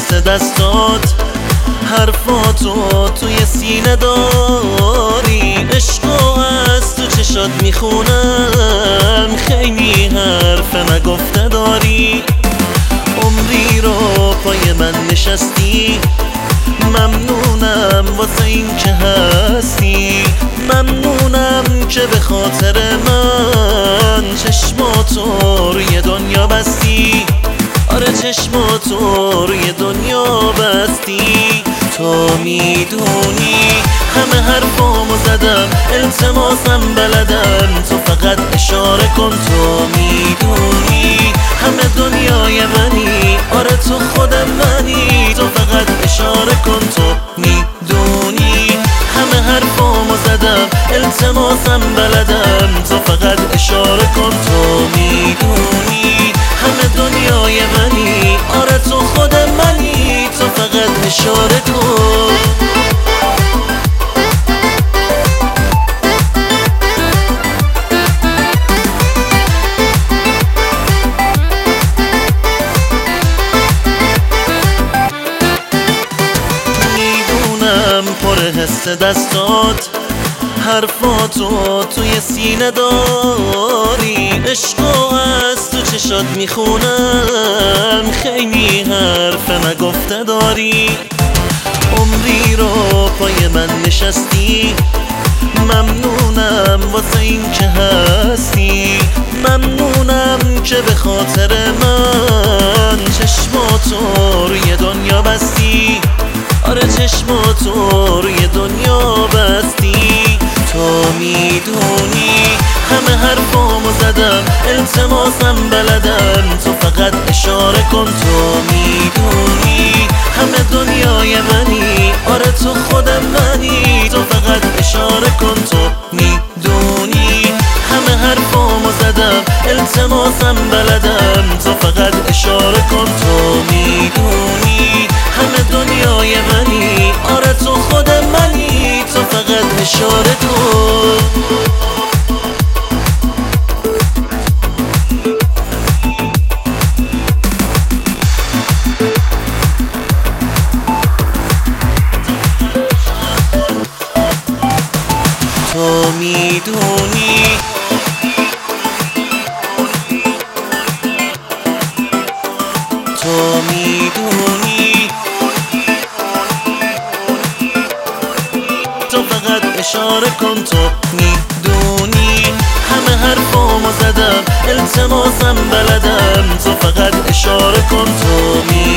حس دستات، حرفاتو توی سینه داری، عشقو از تو چشات میخونم، خیلی حرف نگفته داری. عمری رو پای من نشستی، ممنونم واسه این که هستی، ممنونم که به خاطر من چشماتو روی دنیا بستی. آره چشماتو روی دنیا بستی. تو میدونی همه حرفامو زدم، التماسم بلدم، تو فقط اشاره کن. تو میدونی همه دنیای منی، آره تو خود منی، تو فقط اشاره کن. تو میدونی همه حرفامو زدم، التماسم بلدم، تو فقط اشاره کن. تو میدونی همه دنیای منی، آره تو خود منی، تو فقط اشاره کن. پر حس دستات، حرفاتو توی سینه داری، عشقو از تو چشات میخونم، خیلی حرف نگفته داری. عمری رو پای من نشستی، ممنونم واسه این که هستی، ممنونم که به خاطر من چشماتو روی دنیا بستی. آره چشماتو روی دنیا بستی. تو میدونی همه حرفامو زدم، التماسم بلدم، تو فقط اشاره کن. تو میدونی همه دنیای منی، آره تو خود منی، تو فقط اشاره کن. تو میدونی همه حرفامو زدم، التماسم بلدم، تو فقط اشاره کن. تو میدونی همه دنیای منی، آره تو خود منی، تو فقط اشاره کن. تو میدونی تو میدونی تو فقط اشاره کن. تو میدونی همه حرفامو زدم، التماسم بلدم، تو فقط اشاره کن. تو